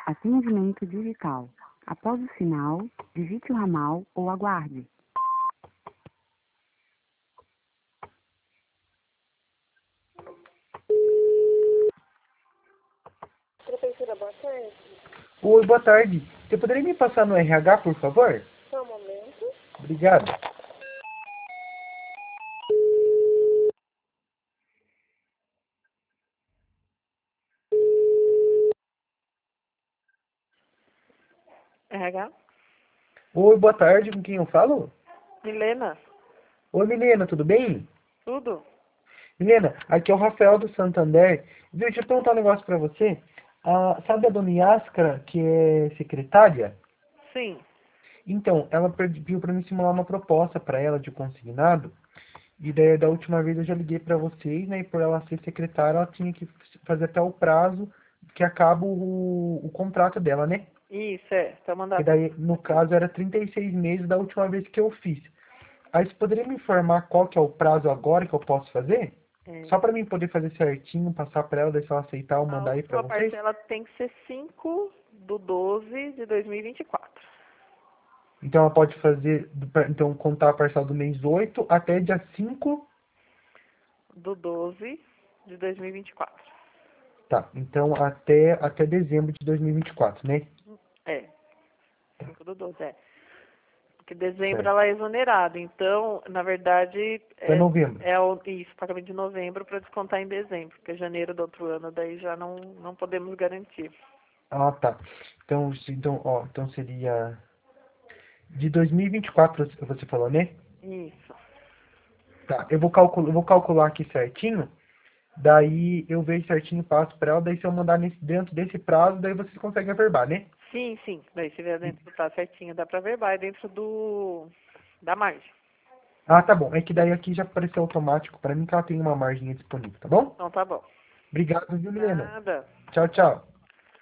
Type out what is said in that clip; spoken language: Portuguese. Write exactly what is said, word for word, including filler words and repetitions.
Atendimento digital. Após o sinal, digite o ramal ou aguarde. Prefeitura, boa tarde. Oi, boa tarde. Você poderia me passar no R H, por favor? Só um momento. Obrigado. R H? Oi, boa tarde. Com quem eu falo? Milena? Oi, Milena, tudo bem? Tudo? Milena, aqui é o Rafael do Santander. Viu, deixa eu perguntar um negócio pra você. Ah, sabe a dona Yaskra, que é secretária? Sim. Então, ela pediu pra mim simular uma proposta pra ela de consignado. E daí, da última vez eu já liguei pra vocês, né? E por ela ser secretária, ela tinha que fazer até o prazo que acaba o, o contrato dela, né? Isso, é. Tá Que mandado. daí, no caso, era trinta e seis meses da última vez que eu fiz. Aí você poderia me informar qual que é o prazo agora que eu posso fazer? É. Só para mim poder fazer certinho, passar para ela, daí se ela aceitar, eu A mandar aí para última vocês? parcela tem que ser cinco do doze de dois mil e vinte e quatro. Então ela pode fazer, então contar a parcela do mês oito até dia cinco. Do doze de dois mil e vinte e quatro. Tá, então até, até dezembro de dois mil e vinte e quatro, né? É. cinco do doze, é. Porque dezembro Certo. ela é exonerada. Então, na verdade, Até é, novembro. é o, isso, pagamento de novembro para descontar em dezembro. Porque janeiro do outro ano daí já não, não podemos garantir. Ah, tá. Então, se- então, ó, então seria de dois mil e vinte e quatro, você você falou, né? Isso. Tá, eu vou calcular, eu vou calcular aqui certinho. Daí eu vejo certinho, passo para ela, daí se eu mandar nesse, dentro desse prazo, daí vocês conseguem averbar, né? Sim, sim. Daí se vier E- dentro do prazo certinho, dá para verbar, é dentro do da margem. Ah, tá bom. É que daí aqui já apareceu automático para mim que ela tem uma margem disponível, tá bom? Então tá bom. Obrigado, viu, Milena? Nada. Tchau, tchau.